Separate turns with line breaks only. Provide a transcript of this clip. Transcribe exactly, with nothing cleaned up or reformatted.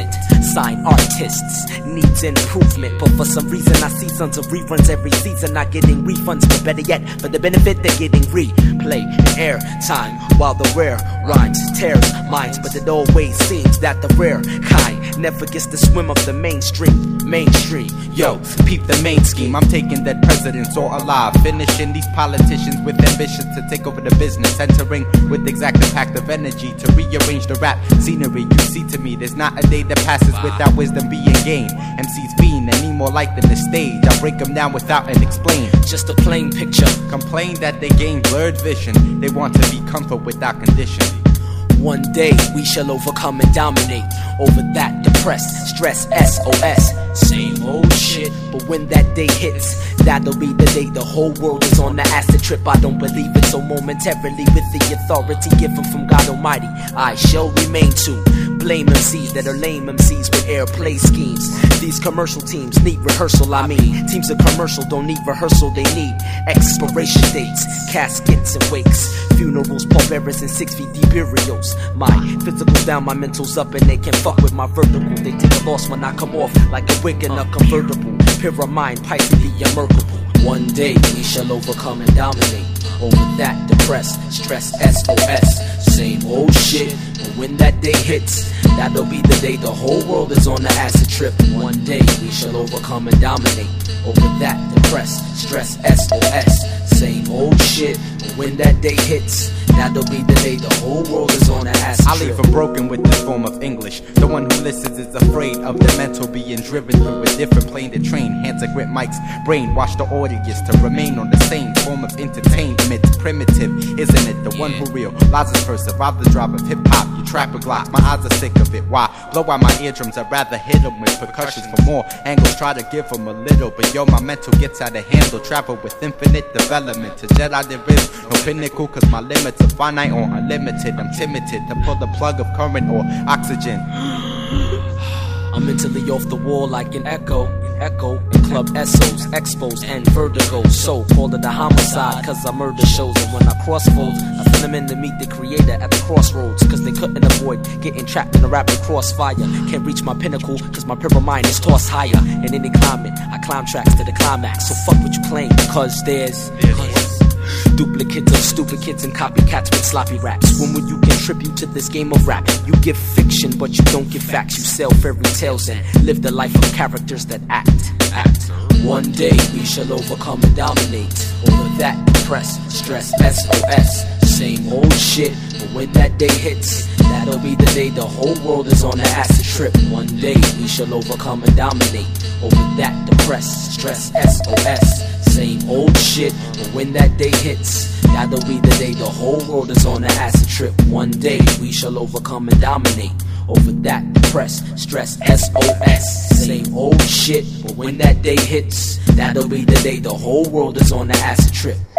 movement. Sign artists, needs improvement. But for some reason I see sons of reruns every season. Not getting refunds, but better yet, for the benefit they're getting replay and air time. While the rare rhymes tears minds. But it always seems that the rare kind never gets to swim up the mainstream. Mainstream,
yo, peep the main scheme. I'm taking dead presidents all alive, finishing these politicians with ambitions to take over the business, entering with exact impact of energy to rearrange the rap scenery. You see, to me, there's not a day that passes without wisdom being gained. M Cs fiend and need more light than the stage. I break them down without an explain.
Just a plain picture.
Complain that they gain blurred vision. They want to be comfort without condition.
One day we shall overcome and dominate over that depressed stress S O S. Same old shit, but when that day hits, that'll be the day the whole world is on the acid trip. I don't believe it, so momentarily with the authority given from God Almighty, I shall remain to blame M Cs that are lame M Cs with airplay schemes. These commercial teams need rehearsal, I mean teams of commercial don't need rehearsal, they need expiration dates, caskets and wakes, funerals, pallbearers and six feet deep burials. My physical's down, my mental's up, and they can fuck with my vertical. They take a loss when I come off like a wig in a convertible. Pyramid, Pisces, the unmerkable. One day we shall overcome and dominate over that depressed stress S O S. Same old shit, but when that day hits, that'll be the day the whole world is on the acid trip. One day we shall overcome and dominate over that depressed stress S O S. Same old shit, but when that day hits, that'll be the day the whole world is on the acid
I'll
trip.
leave 'em broken with this form of English. The one who listens is afraid of the mental being driven through a different plane to train. Hands to grip mics, brainwash the audience to remain on the same form of entertainment. Primitive, isn't it? The one who realizes first survive the drive of hip-hop. You trap a glass, my eyes are sick of it. Why? Blow out my eardrums, I'd rather hit them with percussions for more angles. Try to give them a little, but yo, my mental gets out of handle. Travel with infinite development. To Jedi there is no pinnacle, cause my limits are finite or unlimited. I'm timid to pull the plug of current or oxygen.
I'm mentally off the wall like an echo. Echo in Club Essos, Expos, and Vertigo. So call it a homicide, cause I murder shows. And when I cross folds, I send them in to meet the creator at the crossroads. Cause they couldn't avoid getting trapped in a rapid crossfire. Can't reach my pinnacle, cause my pyramid is tossed higher. In any climate, I climb tracks to the climax. So fuck what you claim, cause there's duplicates of stupid kids and copycats with sloppy raps. When will you contribute to this game of rap? You give fiction, but you don't give facts. You sell fairy tales and live the life of characters that act, act. One day we shall overcome and dominate over that depressed stress S O S. Same old shit, but when that day hits, that'll be the day the whole world is on the acid trip. One day we shall overcome and dominate over that depressed stress S O S. Same old shit, but when that day hits, that'll be the day the whole world is on the acid trip. One day we shall overcome and dominate over that depressed stress S O S. Same old shit, but when that day hits, that'll be the day the whole world is on the acid trip.